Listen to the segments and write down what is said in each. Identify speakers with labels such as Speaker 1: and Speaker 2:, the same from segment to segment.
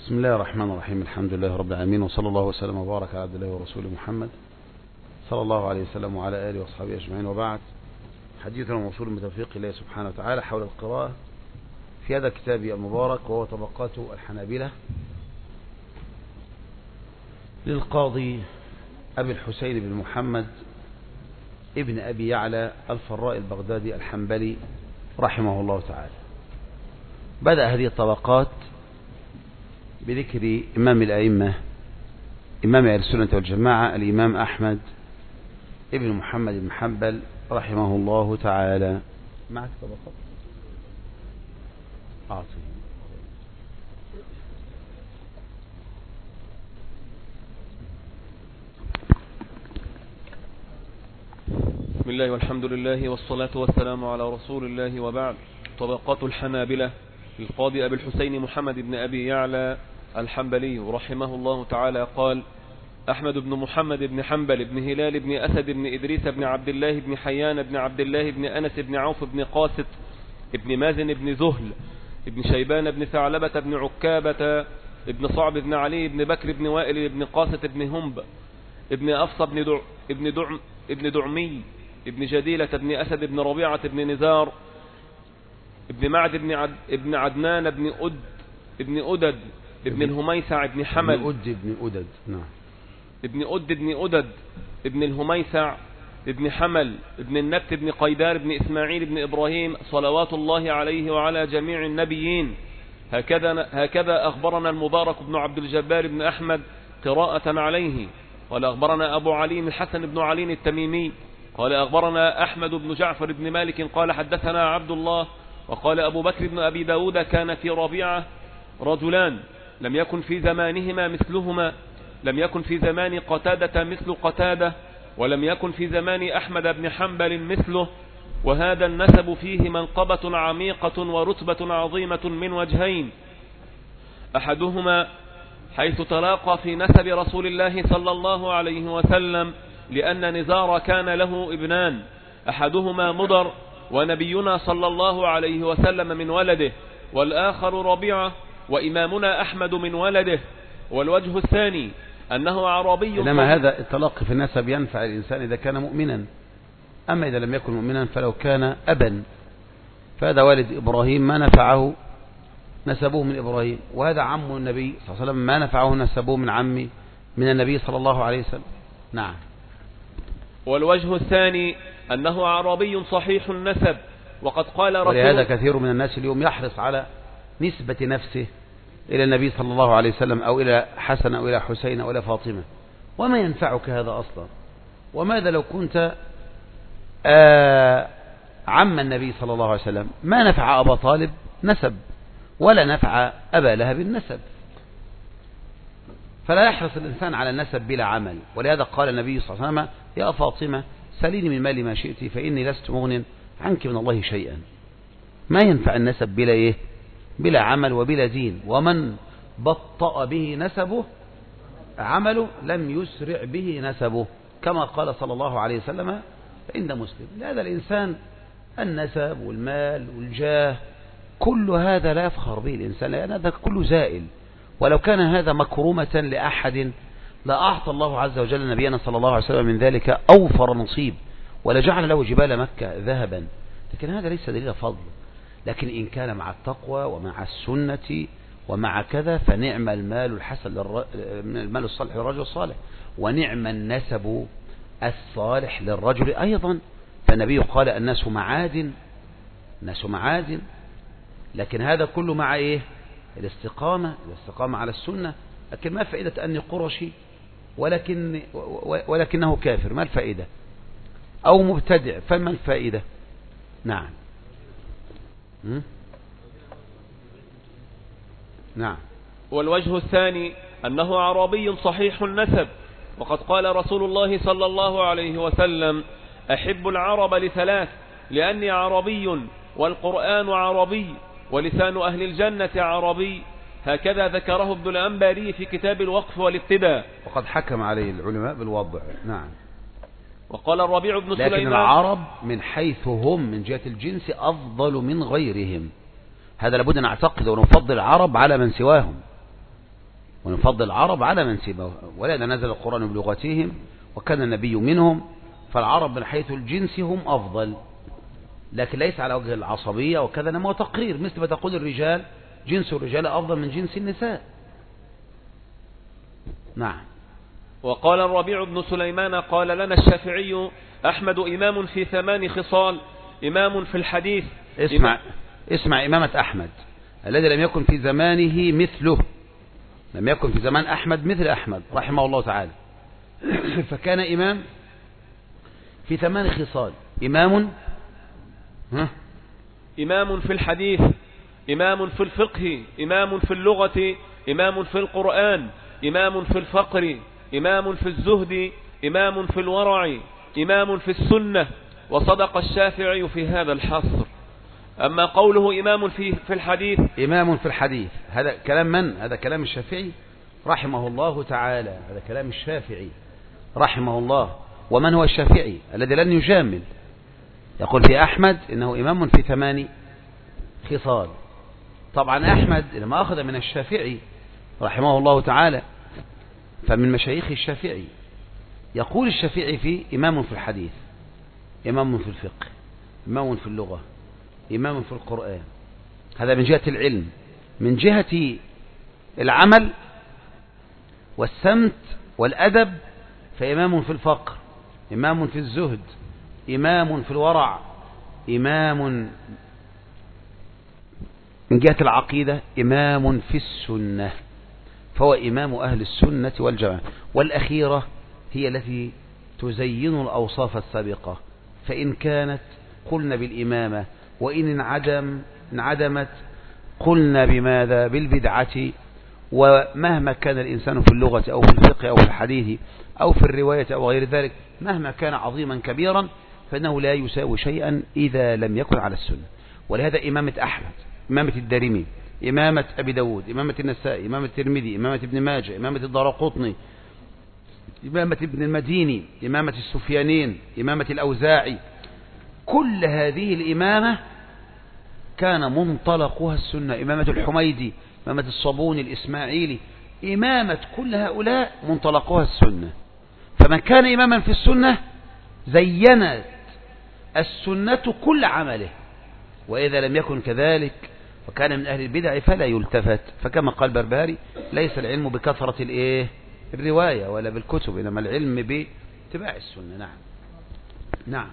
Speaker 1: بسم الله الرحمن الرحيم. الحمد لله رب العالمين، وصلى الله وسلم وبارك على عبد الله ورسوله محمد صلى الله عليه وسلم وعلى آله وأصحابه أجمعين، وبعد. حديثنا موصول بتوفيق الله سبحانه وتعالى حول القراءة في هذا الكتاب المبارك، وهو طبقات الحنابلة للقاضي أبي الحسين بن محمد ابن أبي يعلى الفراء البغدادي الحنبلي رحمه الله تعالى. بدأ هذه الطبقات بذكر إمام الأئمة، إمام أهل السنة والجماعة، الإمام أحمد ابن محمد بن حنبل رحمه الله تعالى. معك طبقات أعطي.
Speaker 2: بسم الله والحمد لله والصلاة والسلام على رسول الله، وبعد. طبقات الحنابلة للقاضي أبي الحسين محمد بن أبي يعلى الحنبلي رحمه الله تعالى قال: أحمد بن محمد بن حنبل بن هلال بن أسد بن إدريس بن عبد الله بن حيان بن عبد الله بن أنس بن عوف بن قاسط بن مازن بن زهل بن شيبان بن ثعلبة بن عكابة بن صعب بن علي بن بكر بن وائل بن قاسط بن همب بن أفصى بن دعمي بن جديلة بن أسد بن ربيعة بن نزار ابن معد ابن عدنان ابن أدد ابن الهميسع ابن حمل ابن أدد ابن الهميسع ابن حمل ابن النبت ابن قيدار ابن إسماعيل ابن إبراهيم صلوات الله عليه وعلى جميع النبيين. هكذا أخبرنا المبارك بن عبد الجبار بن أحمد قراءة عليه. قال أخبرنا أبو علي الحسن بن علي التميمي قال أخبرنا أحمد بن جعفر بن مالك قال حدثنا عبد الله. وقال أبو بكر بن أبي داود: كان في ربيعة رجلان لم يكن في زمانهما مثلهما، لم يكن في زمان قتادة مثل قتادة، ولم يكن في زمان أحمد بن حنبل مثله، وهذا النسب فيه منقبة عميقة ورتبة عظيمة من وجهين: أحدهما حيث تلاقى في نسب رسول الله صلى الله عليه وسلم، لأن نزار كان له ابنان، أحدهما مضر ونبينا صلى الله عليه وسلم من ولده، والآخر ربيعة وإمامنا أحمد من ولده. والوجه الثاني أنه عربي.
Speaker 1: إنما هذا التلقي في النسب ينفع الإنسان إذا كان مؤمنا، أما إذا لم يكن مؤمنا فلو كان أبا، فهذا والد إبراهيم ما نفعه نسبوه من إبراهيم، وهذا عم النبي صلى الله عليه وسلم ما نفعه نسبوه من النبي صلى الله عليه وسلم. نعم.
Speaker 2: والوجه الثاني أنه عربي صحيح النسب، وقد قال رسول.
Speaker 1: ولهذا كثير من الناس اليوم يحرص على نسبة نفسه إلى النبي صلى الله عليه وسلم، أو إلى حسن أو إلى حسين أو إلى فاطمة، وما ينفعك هذا أصلا. وماذا لو كنت عم النبي صلى الله عليه وسلم؟ ما نفع أبا طالب نسب، ولا نفع أبا لهب النسب. فلا يحرص الإنسان على النسب بلا عمل. ولهذا قال النبي صلى الله عليه وسلم: يا فاطمة سليني من مالي ما شئت فإني لست مغن عنك من الله شيئا. ما ينفع النسب بلا عمل وبلا دين. ومن بطأ به نسبه عمله لم يسرع به نسبه، كما قال صلى الله عليه وسلم عند مسلم. لهذا الإنسان النسب والمال والجاه كل هذا لا يفخر به الإنسان، لأن هذا كله زائل. ولو كان هذا مكرمة لأحد لأعطى الله عز وجل نبينا صلى الله عليه وسلم من ذلك أوفر نصيب، ولجعل له جبال مكة ذهبا. لكن هذا ليس دليل فضل. لكن إن كان مع التقوى ومع السنة ومع كذا فنعم المال الحسن المال الصالح للرجل الصالح، ونعم النسب الصالح للرجل أيضا. فالنبي قال: الناس معادن. لكن هذا كله مع إيه؟ الاستقامة على السنة. لكن ما فائدة أني قرشي ولكنه كافر؟ ما الفائدة؟ أو مبتدع، فما الفائدة؟ نعم. نعم.
Speaker 2: والوجه الثاني أنه عربي صحيح النسب، وقد قال رسول الله صلى الله عليه وسلم: أحب العرب لثلاث: لأني عربي، والقرآن عربي، ولسان أهل الجنة عربي. هكذا ذكره ابن الأنباري في كتاب الوقف والابتداء،
Speaker 1: وقد حكم عليه العلماء بالوضع. نعم.
Speaker 2: وقال الربيع بن سليمان:
Speaker 1: لكن العرب من حيث هم من جهة الجنس أفضل من غيرهم. هذا لابد أن نعتقد ونفضل العرب على من سواهم. ونفضل العرب على من سواه، ولذا نزل القرآن بلغتهم وكان النبي منهم، فالعرب من حيث الجنس هم أفضل، لكن ليس على وجه العصبية وكذا، إنما هو تقرير، مثل ما تقول الرجال جنس الرجال أفضل من جنس النساء. نعم.
Speaker 2: وقال الربيع بن سليمان قال لنا الشافعي: أحمد إمام في 8 خصال: إمام في الحديث.
Speaker 1: اسمع إمامة أحمد الذي لم يكن في زمانه مثله، لم يكن في زمان أحمد مثل أحمد رحمه الله تعالى. فكان إمام في 8 خصال: إمام
Speaker 2: في الحديث، إمام في الفقه، إمام في اللغة، إمام في القرآن، إمام في الفقر، إمام في الزهد، إمام في الورع، إمام في السنة. وصدق الشافعي في هذا الحصر. أما قوله إمام في الحديث،
Speaker 1: إمام في الحديث، هذا كلام من؟ هذا كلام الشافعي رحمه الله تعالى، هذا كلام الشافعي رحمه الله. ومن هو الشافعي الذي لن يجامل؟ يقول في أحمد إنه إمام في 8 خصال. طبعا أحمد لما أخذ من الشافعي رحمه الله تعالى فمن مشايخ الشافعي. يقول الشافعي في إمام في الحديث، إمام في الفقه، إمام في اللغة، إمام في القرآن. هذا من جهة العلم. من جهة العمل والسمت والأدب فإمام في الفقر، إمام في الزهد، إمام في الورع، إمام من جهة العقيدة إمام في السنة، فهو إمام أهل السنة والجماعة. والأخيرة هي التي تزين الأوصاف السابقة، فإن كانت قلنا بالإمامة، وإن انعدمت قلنا بماذا؟ بالبدعة. ومهما كان الإنسان في اللغة أو في الفقه أو في الحديث أو في الرواية أو غير ذلك، مهما كان عظيما كبيرا فإنه لا يساوي شيئا إذا لم يكن على السنة. ولهذا إمامة أحمد، إمامة الدارمي، إمامة أبي داود، إمامة النسائي، إمامة الترمذي، إمامة ابن ماجه، إمامة الدارقطني، إمامة ابن المديني، إمامة السفيانين، إمامة الأوزاعي، كل هذه الإمامة كان منطلقها السنة. إمامة الحميدي، إمامة الصابوني، الإسماعيلي، إمامة كل هؤلاء منطلقها السنة. فمن كان إماما في السنة زينت السنة كل عمله، وإذا لم يكن كذلك وكان من أهل البدع فلا يلتفت. فكما قال بربهاري: ليس العلم بكثرة الرواية ولا بالكتب، إنما العلم باتباع السنة. نعم. نعم.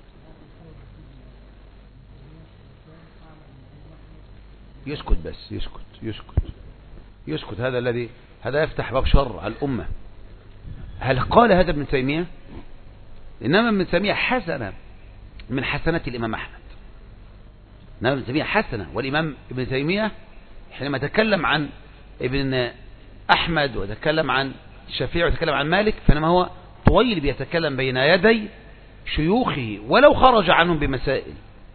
Speaker 1: يسكت بس، يسكت. هذا يفتح باب شر على الأمة. هل قال هذا ابن تيمية؟ إنما ابن تيمية حسنة من حسنات الإمام أحمد. إنما ابن تيمية حسنة، والإمام ابن تيمية حينما تكلم عن ابن أحمد وتكلم عن الشافعي وتكلم عن مالك، فإنما هو طويل بيتكلم بين يدي شيوخه ولو خرج عنهم بمسائل.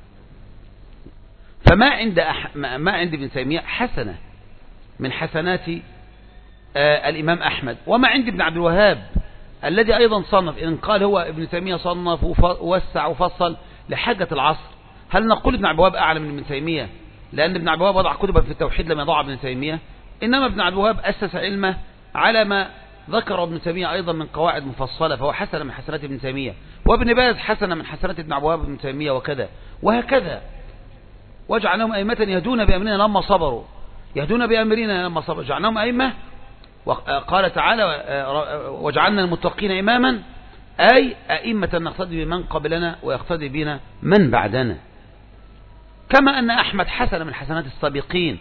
Speaker 1: فما عند ابن تيمية حسنة من حسنات الإمام أحمد. وما عند ابن عبد الوهاب الذي أيضا صنف، إن قال هو ابن تيمية صنف ووسع وفصل لحاجة العصر، هل نقول ابن عبد الوهاب أعلى من ابن تيمية لأن ابن عبد الوهاب وضع كتبا في التوحيد لم يضع ابن تيمية؟ إنما ابن عبد الوهاب أسس علمه على ما ذكر ابن تيمية أيضا من قواعد مفصلة، فهو حسن من حسنات ابن تيمية. وابن باز حسن من حسنات ابن عبد الوهاب ابن تيمية، وكذا وهكذا. وجعلهم أئمة يهدون بأمرنا لما صبروا، يهدون بأمرنا لما صبروا، جعلناهم أئمة. وقال تعالى: وجعلنا المتقين إماما، أي أئمة نقتدي بمن قبلنا ويقتدي بنا من بعدنا. كما أن أحمد حسن من حسنات السابقين،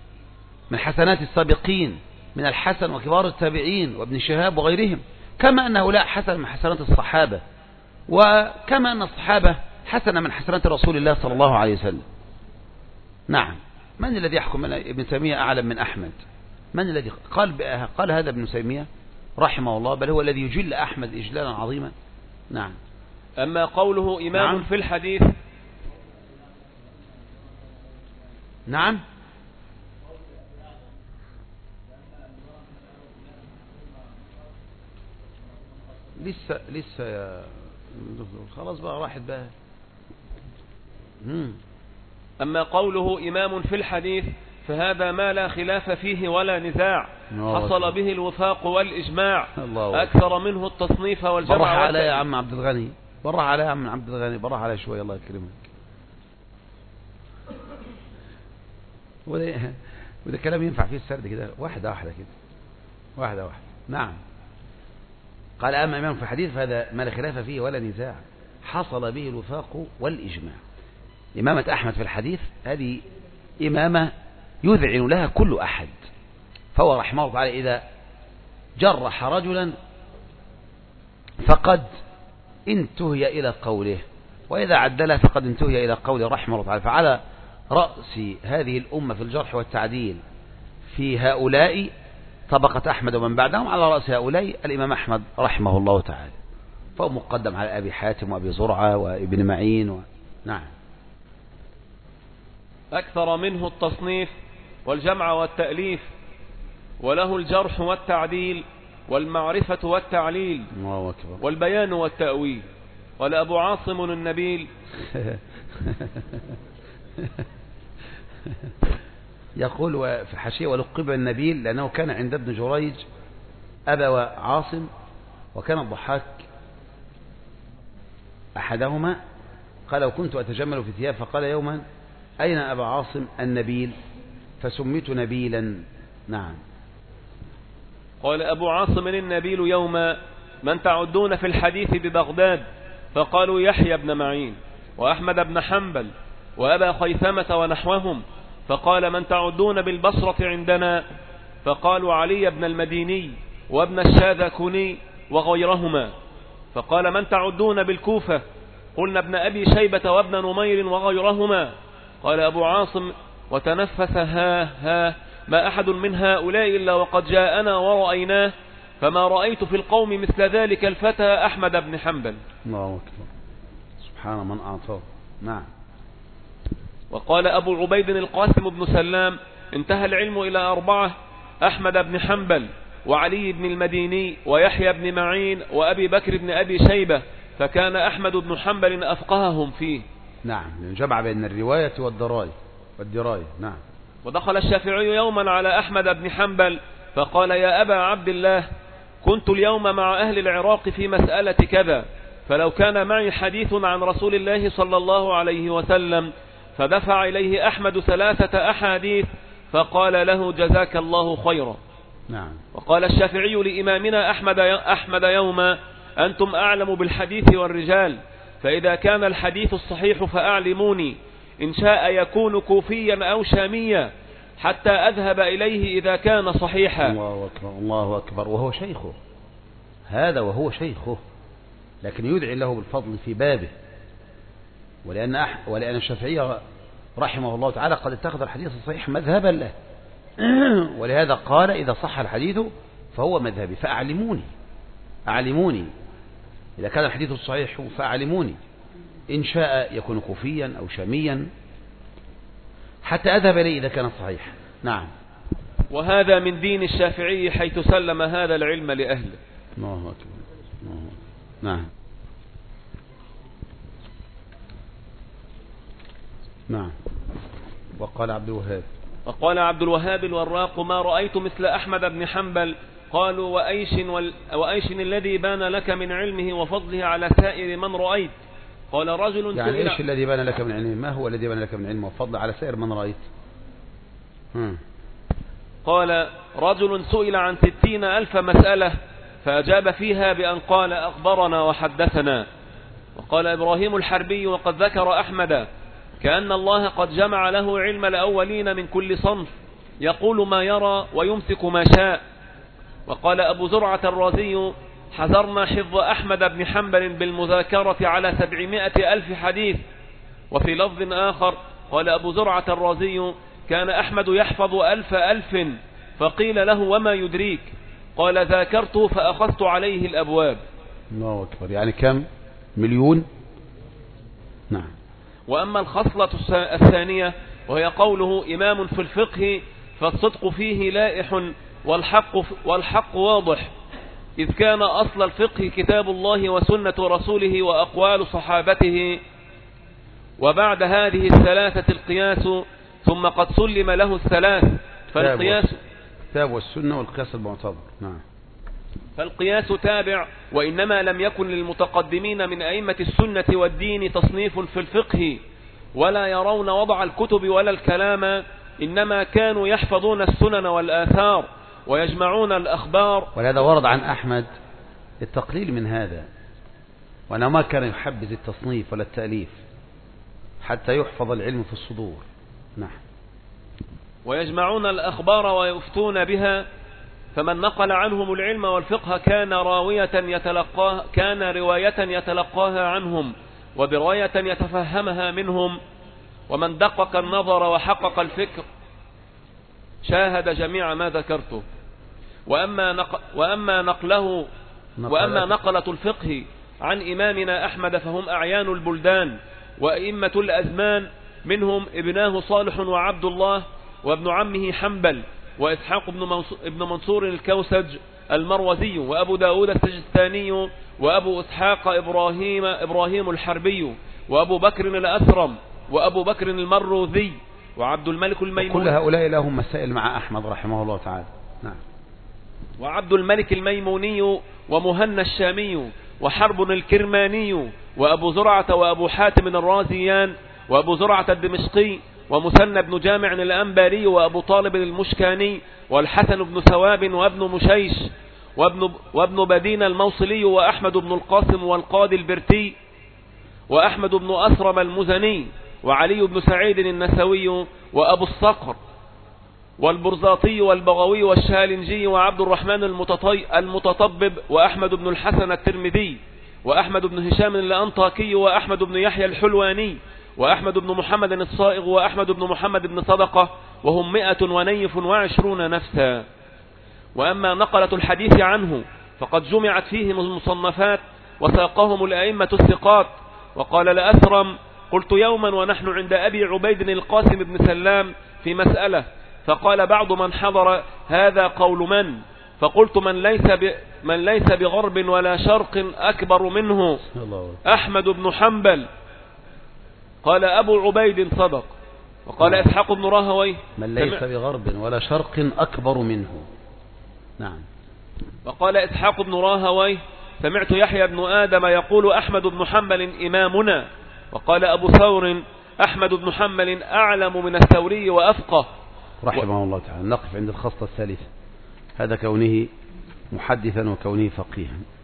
Speaker 1: من الحسن وكبار التابعين وابن شهاب وغيرهم. كما أن هؤلاء حسن من حسنات الصحابة، وكما أن الصحابة حسن من حسنات رسول الله صلى الله عليه وسلم. نعم. من الذي يحكم أن ابن تيمية أعلم من أحمد؟ من الذي قال هذا ابن تيمية رحمه الله، بل هو الذي يجل أحمد إجلالا عظيما. نعم.
Speaker 2: أما قوله إمام في الحديث،
Speaker 1: نعم، لسه يا خلاص بقى راحت بقى.
Speaker 2: أما قوله إمام في الحديث فهذا ما لا خلاف فيه ولا نزاع، حصل به الوفاق والإجماع، أكثر منه التصنيف والجمع.
Speaker 1: برح علي يا عم عبد الغني، برح علي يا عم عبد الغني، برح علي شوي الله يكرمك. وده كلام ينفع فيه السرد كده واحدة واحدة كده، واحدة واحدة. نعم. قال أما إمام في الحديث فهذا ما لا خلاف فيه ولا نزاع، حصل به الوفاق والإجماع. إمامة أحمد في الحديث هذه إمامة يذعن لها كل أحد، فهو رحمه الله تعالى إذا جرح رجلا فقد انتهي إلى قوله، وإذا عدله فقد انتهي إلى قوله رحمه الله تعالى. فعلى رأس هذه الأمة في الجرح والتعديل في هؤلاء طبقة أحمد ومن بعدهم، على رأس هؤلاء الإمام أحمد رحمه الله تعالى، فهو مقدم على أبي حاتم وأبي زرعة وابن معين نعم.
Speaker 2: أكثر منه التصنيف والجمع والتأليف، وله الجرح والتعديل والمعرفة والتعليل والبيان والتأويل. قال أبو عاصم النبيل
Speaker 1: يقول في حاشية ولقب النبيل لأنه كان عند ابن جريج أبا عاصم، وكان الضحاك أحدهما قال وكنت أتجمل في ثياب، فقال يوما أين أبا عاصم النبيل فسميت نبيلا. نعم.
Speaker 2: قال أبو عاصم النبيل يوما من تعدون في الحديث ببغداد، فقالوا يحيى بن معين وأحمد بن حنبل وأبا خيثمة ونحوهم، فقال من تعدون بالبصرة عندنا، فقالوا علي بن المديني وابن الشاذكوني وغيرهما، فقال من تعدون بالكوفة، قلنا ابن أبي شيبة وابن نمير وغيرهما. قال أبو عاصم وتنفس ها ما أحد من هؤلاء إلا وقد جاءنا ورأيناه، فما رأيت في القوم مثل ذلك الفتى أحمد بن حنبل.
Speaker 1: الله أكبر، سبحان من أعطاه. نعم.
Speaker 2: وقال أبو عبيد القاسم بن سلام انتهى العلم إلى 4: أحمد بن حنبل وعلي بن المديني ويحيى بن معين وأبي بكر بن أبي شيبة، فكان أحمد بن حنبل أفقههم فيه.
Speaker 1: نعم، جمع بين الرواية والدراية. نعم.
Speaker 2: ودخل الشافعي يوما على أحمد بن حنبل فقال يا أبا عبد الله كنت اليوم مع أهل العراق في مسألة كذا، فلو كان معي حديث عن رسول الله صلى الله عليه وسلم، فدفع إليه أحمد 3 أحاديث فقال له جزاك الله خيرا.
Speaker 1: نعم.
Speaker 2: وقال الشافعي لإمامنا أحمد يوما أنتم أعلم بالحديث والرجال، فإذا كان الحديث الصحيح فأعلموني، إن شاء يكون كوفيا أو شاميا حتى أذهب إليه إذا كان صحيحا.
Speaker 1: الله أكبر الله أكبر. وهو شيخه هذا، وهو شيخه، لكن يدعي له بالفضل في بابه، ولأن الشافعي رحمه الله تعالى قد اتخذ الحديث الصحيح مذهبا له، ولهذا قال إذا صح الحديث فهو مذهبي أعلموني إذا كان الحديث الصحيح فأعلموني، إن شاء يكون كوفيا أو شاميا حتى أذهب إليه إذا كان صحيح. نعم.
Speaker 2: وهذا من دين الشافعي حيث سلم هذا العلم لأهله.
Speaker 1: الله أكبر. نعم. نعم. وقال عبد الوهاب الوراق ما رأيت مثل أحمد بن حنبل. قالوا وأيش الذي بان لك من علمه وفضله على سائر من رأيت؟ قال رجل يعني إيش الذي بان لك من علمه؟ ما هو الذي بان لك من علمه وفضله على سائر من رأيت؟
Speaker 2: قال رجل سئل عن 60,000 مسألة فأجاب فيها بأن قال أخبرنا وحدثنا. وقال إبراهيم الحربي وقد ذكر أحمد كأن الله قد جمع له علم الأولين من كل صنف، يقول ما يرى ويمسك ما شاء. وقال أبو زرعة الرازي حذرنا حفظ أحمد بن حنبل بالمذاكرة على 700,000 حديث. وفي لفظ آخر قال أبو زرعة الرازي كان أحمد يحفظ 1,000 فقيل له وما يدريك؟ قال ذاكرته فأخذت عليه الأبواب.
Speaker 1: الله أكبر. يعني كم؟ مليون. نعم.
Speaker 2: وأما الخصلة الثانية وهي قوله إمام في الفقه فالصدق فيه لائح والحق واضح، إذ كان أصل الفقه كتاب الله وسنة رسوله وأقوال صحابته، وبعد هذه 3 القياس، ثم قد سلم له الثلاث. فالقياس
Speaker 1: الكتاب والسنة والقياس المعتبر. نعم.
Speaker 2: فالقياس تابع، وإنما لم يكن للمتقدمين من أئمة السنة والدين تصنيف في الفقه، ولا يرون وضع الكتب ولا الكلام، إنما كانوا يحفظون السنن والآثار ويجمعون الأخبار.
Speaker 1: ولهذا ورد عن أحمد التقليل من هذا، وأنه ما كان يحبذ التصنيف ولا التأليف حتى يحفظ العلم في الصدور. نعم.
Speaker 2: ويجمعون الأخبار ويفتون بها، فمن نقل عنهم العلم والفقه كان رواية يتلقاها عنهم وبراية يتفهمها منهم، ومن دقق النظر وحقق الفكر شاهد جميع ما ذكرته. وأما نقلة الفقه عن إمامنا أحمد فهم أعيان البلدان وأئمة الأزمان، منهم ابناه صالح وعبد الله، وابن عمه حنبل، وإسحاق ابن منصور الكوسج المروزي، وأبو داود السجستاني، وأبو إسحاق إبراهيم الحربي، وأبو بكر الأسرم، وأبو بكر المروذي، وعبد الملك الميمون.
Speaker 1: كل هؤلاء لهم مسائل مع أحمد رحمه الله تعالى. نعم.
Speaker 2: وعبد الملك الميموني، ومهنا الشامي، وحرب الكرماني، وأبو زرعة، وأبو حاتم الرازيان، وأبو زرعة الدمشقي، ومثنى بن جامع الأنباري، وأبو طالب المشكاني، والحسن بن ثواب، وابن مشيش، وابن بدين الموصلي، وأحمد بن القاسم والقاضي البرتي، وأحمد بن أسرم المزني، وعلي بن سعيد النسوي، وأبو الصقر والبرزاطي والبغوي والشالنجي، وعبد الرحمن المتطبب، وأحمد بن الحسن الترمذي، وأحمد بن هشام الأنطاكي، وأحمد بن يحيى الحلواني، وأحمد بن محمد الصائغ، وأحمد بن محمد بن صدقة، وهم 120 نفسا. وأما نقلة الحديث عنه فقد جمعت فيهم المصنفات وساقهم الأئمة الثقات. وقال الأثرم: قلت يوما ونحن عند أبي عبيد القاسم بن سلام في مسألة، فقال بعض من حضر: هذا قول من؟ فقلت: من ليس بغرب ولا شرق أكبر منه أحمد بن حنبل. قال أبو عبيد: صدق. وقال إسحاق بن راهويه:
Speaker 1: من ليس بغرب ولا شرق أكبر منه. نعم.
Speaker 2: وقال إسحاق بن راهويه: سمعت يحيى بن آدم يقول: أحمد بن حنبل إمامنا. وقال أبو ثور: أحمد بن حنبل أعلم من الثوري وأفقه
Speaker 1: رحمه الله تعالى. نقف عند الخصلة الثالثة، هذا كونه محدثا وكونه فقيها.